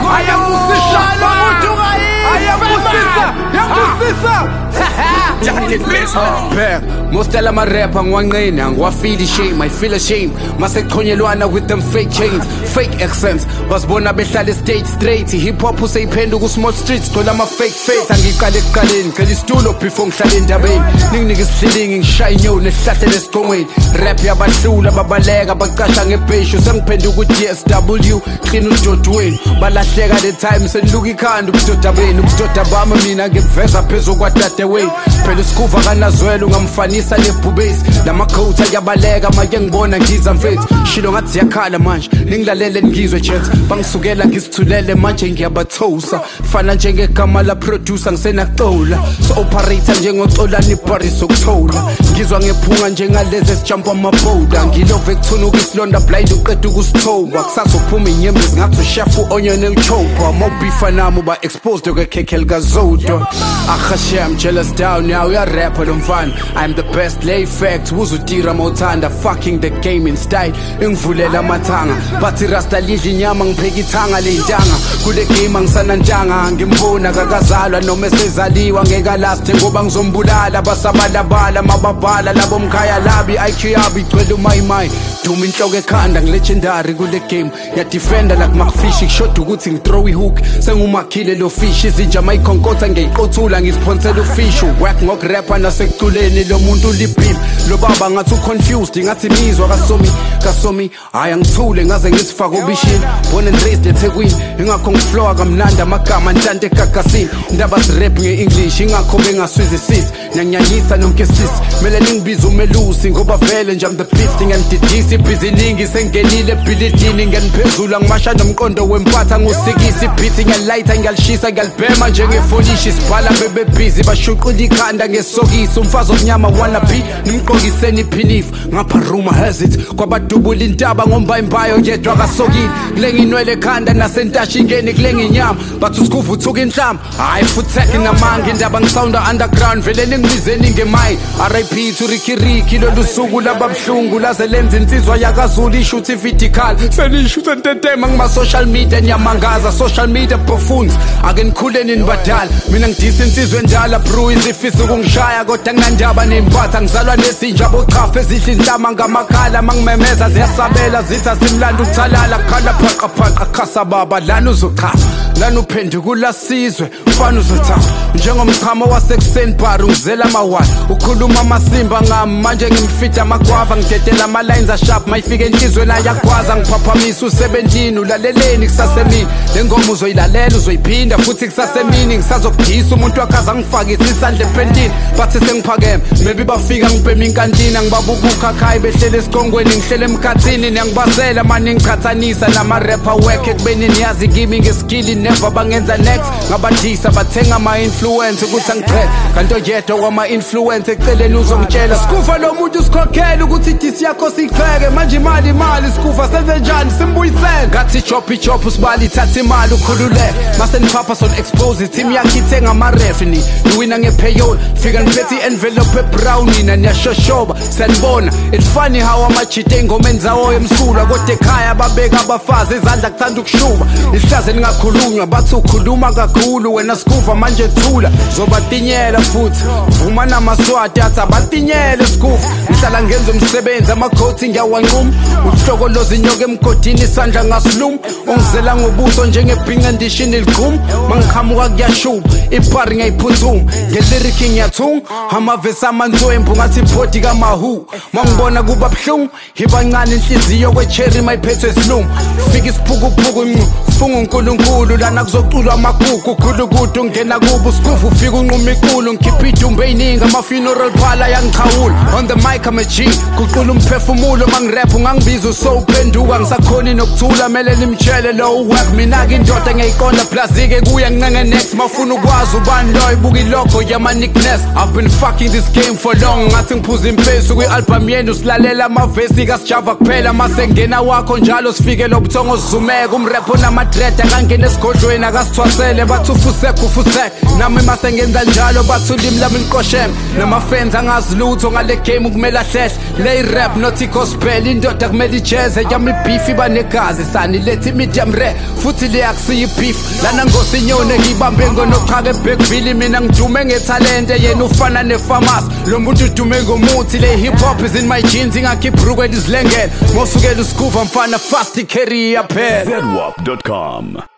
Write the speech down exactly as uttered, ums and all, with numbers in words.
ayabusisa umuntu ayabusisa yabusisa Bad. Most of my rap on one lane and I feel the shame, I feel ashamed. Must Luana with them fake chains, fake accents. Was born up beside the stage straight. Hip hop who say pen to small streets, told I'm a fake face. And you call it Kalin, cause it's too low before Shalin Dabin. Ning niggas sitting in shine you, the Saturday is going. Rap ya basula, babalega, bakashang a patient, some pen to good G S W, clean with your twin. But last year at the times and Lugi Khan, look to Tabin, look to Tabama, mean I get vest up peso what that away. Peluskuva kana zwelo ngamfanisa lebhubesi lamakhoutha yabalega mayengibona ngiza mfethu shilo ngathi yakhala manje ningilalele ngizwe chat bangisukela ngisithulele manje ngiyabathosa fana njengegama la producer ngisenaqola so operator njengocolani Paris okuthola ngizwa ngephunga njengalezi esijump amaboda ngilove ekuthuna isilonda blind uqeda ukusithoba kusazophuma inyembezi ngathi ushafu onyone uchopa mobifa nami ba exposed kwekhekhe kazodo akhashe I'm jealous down now we are rapper on fun I'm the best lay facts uzutira mothanda fucking the game in style ngivulela amathanga bathi rasta lidla inyama ngipheka ithanga lentanga kule game angisanantanga ngimbona kakazalwa noma esezaliwa ngeka last ngoba ngizombulala basabalabala mababhala labo mkhaya labi I Q yabi igcwele umayimay duma inhloko ekhanda ngilegendary kule game ya defender like McFish shot ukuthi ngithrow ihook sengumakhile lo fish izinja mayikhonkotha ngeyiqothula ngisponsela ufish work ngokurapper nasekuculeni lo muntu ulibhip lo baba ngathi confused ngathi mizwa kasomi kasomi aya ngithule ngaze ngisifaka obishini born and raised eThekwini ingakho ngiflow kamnandi amagama ntante kakasini indaba rap ngeEnglish ingakho bengaswizisisi nanyanyisa nonke sis mele ningibiza umelusi ngoba vele nje I'm the beast ngandidisi busy ningi sengenile bhilidini nganiphezulu ngimasha nomqondo wempatha ngusikisi beat ngiyalighta ngiyalishisa ngiyalibhema njengefolishi sibhala bebe busy bashuqula ikhanda ngesokisi umfazi omnyama wanna be nimqokiseni iphinifu ngapha rumor has it kwabadubula intaba ngomba imbayo yedwa kasokini kulenginwele ekhanda nasentashingeni kulenginyama bathi usikhuva uthuka inhlamba hayi futhi namanga indaba ngisound underground vele ningibizeni ngemic R I P to Ricky Ricky lolu suku lababhlungu laze lenza insizwa yakazulu ishuthi vertical senishuthi entetema ngima social media nyamangaza social media buffoons ake nikhuleni nibadala mina ngidisa insizwe njala bro izifisa ukungishaya kodwa nginandaba nempatha ngizalwa nesinja bochafa ezidla inhlama ngamakhala mangimemeza ziyasabela zitha simlanda ukuthalala khala phaqa phaqa khasa baba lana uzochafa lana uphendukula sizwe ufana uzothafa njengomchamo wasekuseni bar ungizela amawala ukhuluma amasimba ngami manje ngimfita amagwava ngidedela ama lines asharp mayifike enhlizweni ayagwaza ngiphaphamisa u-seventeen ulaleleni kusasemini lengoma uzoyilalela uzoyiphinda futhi kusasemini ngisazokudisa umuntu wakaza ngifakisa isandla epentini bathi sengiphakeme maybe bafika ngibhema inkantina ngibabubuka khaya behlele esikongweni ngihlele emkhathini niyangibasela manje ngichathanisa nama rapper work ekubeni niyazi kimi ngeskill never bangenza next ngabadisa bathenga ama influence ukuthi angiqhele kanti yedwa wama influence eceleni uzongitshela sikufa lo muntu usikhokhela ukuthi idisi yakho siqheke manje imali imali sikufa senze njani simbuyisele ngathi chop chop usibali thatha imali ukhulule mase niphapha son expose team yakhe ithenga ama revenue uwina ngepayroll fika ngiphethe envelope brown nina niyashoshoba sanibona it's funny how amachite engomeni zawo emsula kodwa ekhaya babeka abafazi izandla kuthanda ukushuba ihlaze ningakhulunywa bathi ukhuluma kakhulu wena sikufa manje thula zobatinyela futhi vuma namaswati athi abatinyele sikufa ngihlala ngenza umsebenzi amakhoti ngiyawanquma uhloko lozinyoka emgodini isandla ngasiluma ungizela ngobuso njengebhinga ndishini ligquma mangiqhamuka kuyashuba ipari ngiyiphuthuma ngelirik ngiyathunga amavesi amanzwembu ngathi iphodi kamahu mangibona kuba buhlungu ibancane inhliziyo kwecherry mayiphethwe isilungu fika isiphukuphuku funga uNkulunkulu lana kuzoculwa amagugu khulukude ungena kubo sikuvu ufika unquma iqulu ngikhipha idumbe eyiningi ama funeral phala yangichawula on the mic I'm a G kuqula umphefumulo mangirap ungangibiza usophenduka ngisakhoni nokuthula mele nimtshele lo work mina ke indoda ngiyayiqonda plazike kuya nginqenge next mafuna ukwazi ubani lo ibuka ilogo yama nickness I've been fucking this game for long ngathi ngiphuza impesi kwi-album yenu usilalela amavesi kasijava kuphela masengena wakho njalo sifike lobuthongo sizumeka umrap onama dread akangena esigodlweni akasithwasele bathi ufusek ufusek nami masengenza njalo bathulimi lami inkosheme nama-fans angazi lutho ngale game ukumele ahlehle lay rap not i-gospel indoda kumele ijeze yami beef iba negazi sani lethi medium rare futhi leyakusiya beef lana ngosinyone ngibambe ngonoqhaka eBackville mina ngidume ngethalente yena ufana nefamasi lo muntu udume ngomuthi le hip hop is in my jeans ingakhipha ibhrukwe lizilengele mosukela usikuva mfana fast career phela Z W A P dot com